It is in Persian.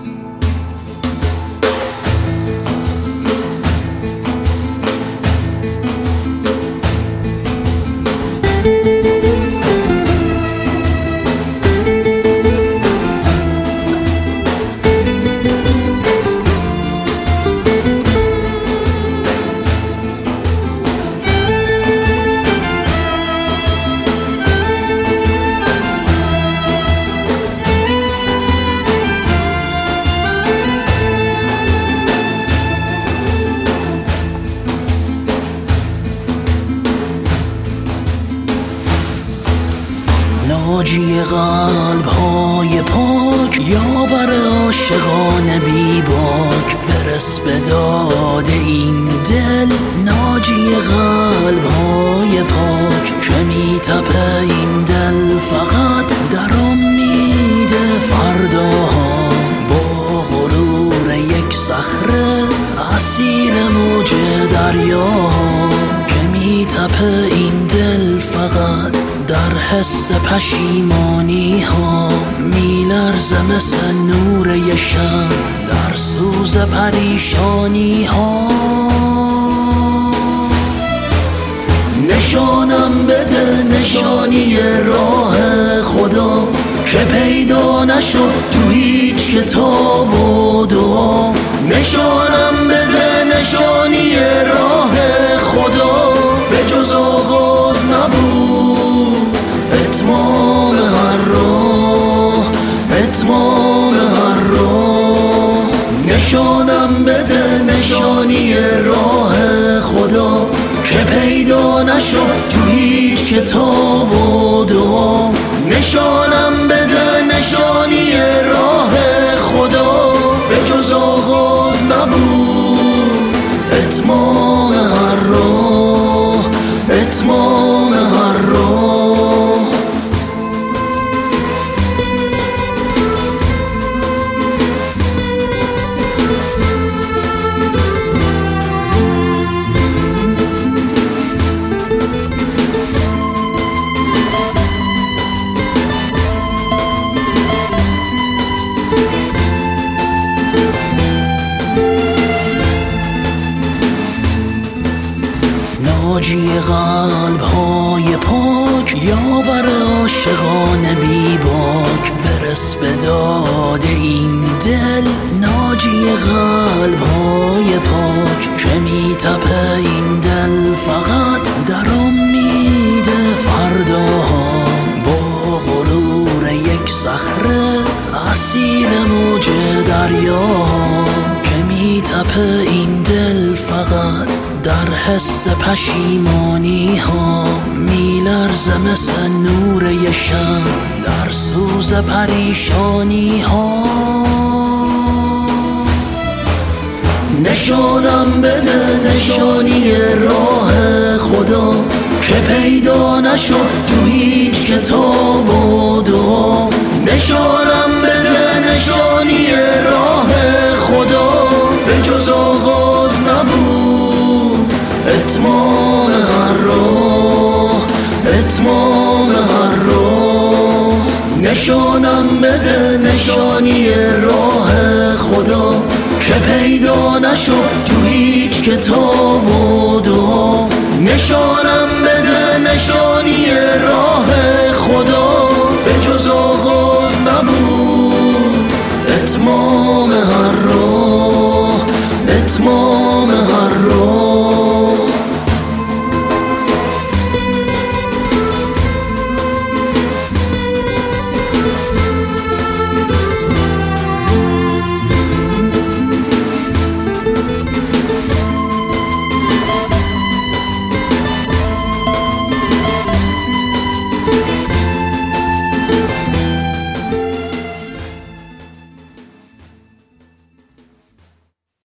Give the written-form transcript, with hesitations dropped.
ناجی قلب های پاک، یاور عاشقان بی باک، برس به داد این دل. ناجی قلب های پاک که می تپه این دل فقط در امید فرداها، با غرور یک صخره اسیر موج دریاها، که می تپه این دل فقط در حس پشیمانی ها، می لرزه مثل نور یه شب در سوز پریشانی ها. نشانم بده نشانی راه خدا، که پیدا نشد تو هیچ کتاب و دعا. نشانم بده نشانی راه خدا، به جز آغاز نبود اتمام هر راه، اتمام هر راه. نشانم بده نشانی راه خدا، که پیدا نشد تو هیچ کتاب و دعا. نشانم بده نشانی راه خدا، به جز آغاز نبود اتمام هر راه، اتمام هر راه. ناجی قلب های پاک، یاور عاشقان بی باک، برس به داد این دل. ناجی قلب های پاک که می تپه این دل فقط در امید فرداها، با غرور یک صخره اسیر موج دریاها، که می تپه این دل فقط در حس پشیمانی ها، می لرزه مثل نور یه شب در سوز پریشانی ها. نشانم بده نشانی راه خدا، که پیدا نشد تو هیچ کتاب و دعا. نشانم بده نشانی راه خدا، به جز آغاز نبود اتمام هر راه، اتمام هر راه. نشانم بده نشانی راه خدا، که پیدا نشد تو هیچ کتاب و دعا. نشانم بده نشانی راه خدا، به جز آغاز نبود اتمام هر راه.